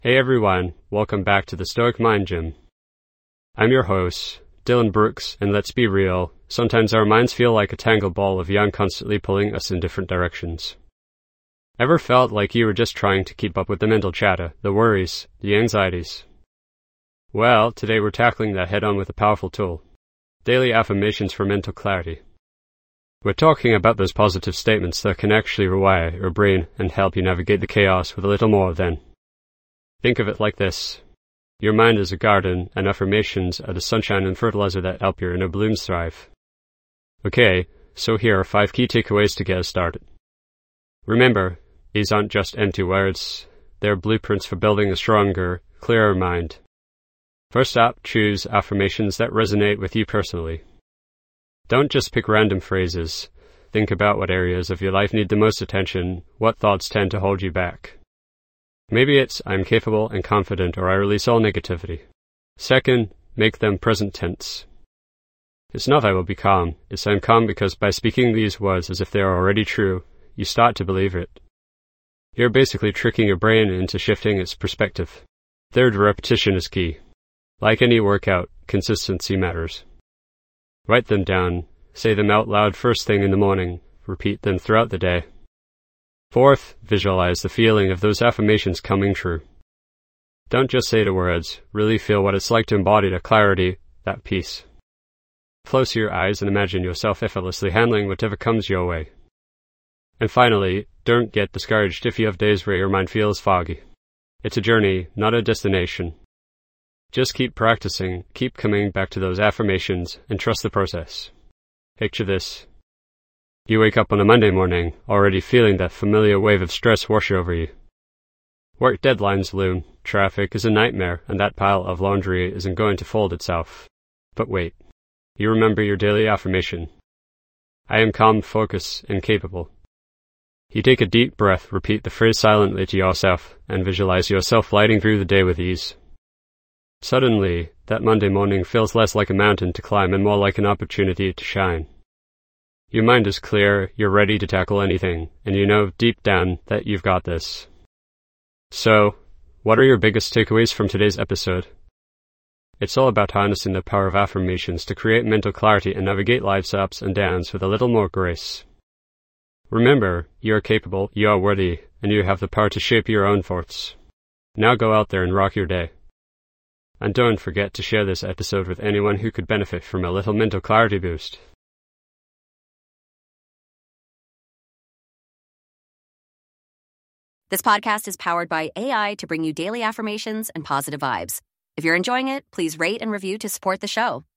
Hey everyone, welcome back to the Stoic Mind Gym. I'm your host, Dylan Brooks, and let's be real, sometimes our minds feel like a tangled ball of yarn constantly pulling us in different directions. Ever felt like you were just trying to keep up with the mental chatter, the worries, the anxieties? Well, today we're tackling that head-on with a powerful tool, daily affirmations for mental clarity. We're talking about those positive statements that can actually rewire your brain and help you navigate the chaos with a little more than. Think of it like this. Your mind is a garden, and affirmations are the sunshine and fertilizer that help your inner blooms thrive. Okay, so here are 5 key takeaways to get us started. Remember, these aren't just empty words. They're blueprints for building a stronger, clearer mind. First up, choose affirmations that resonate with you personally. Don't just pick random phrases. Think about what areas of your life need the most attention, what thoughts tend to hold you back. Maybe it's, I'm capable and confident, or I release all negativity. Second, make them present tense. It's not I will be calm, it's I'm calm because by speaking these words as if they are already true, you start to believe it. You're basically tricking your brain into shifting its perspective. Third, repetition is key. Like any workout, consistency matters. Write them down, say them out loud first thing in the morning, repeat them throughout the day. Fourth, visualize the feeling of those affirmations coming true. Don't just say the words, really feel what it's like to embody that clarity, that peace. Close your eyes and imagine yourself effortlessly handling whatever comes your way. And finally, don't get discouraged if you have days where your mind feels foggy. It's a journey, not a destination. Just keep practicing, keep coming back to those affirmations, and trust the process. Picture this. You wake up on a Monday morning, already feeling that familiar wave of stress wash over you. Work deadlines loom, traffic is a nightmare, and that pile of laundry isn't going to fold itself. But wait. You remember your daily affirmation. I am calm, focused, and capable. You take a deep breath, repeat the phrase silently to yourself, and visualize yourself gliding through the day with ease. Suddenly, that Monday morning feels less like a mountain to climb and more like an opportunity to shine. Your mind is clear, you're ready to tackle anything, and you know deep down that you've got this. So, what are your biggest takeaways from today's episode? It's all about harnessing the power of affirmations to create mental clarity and navigate life's ups and downs with a little more grace. Remember, you are capable, you are worthy, and you have the power to shape your own thoughts. Now go out there and rock your day. And don't forget to share this episode with anyone who could benefit from a little mental clarity boost. This podcast is powered by AI to bring you daily affirmations and positive vibes. If you're enjoying it, please rate and review to support the show.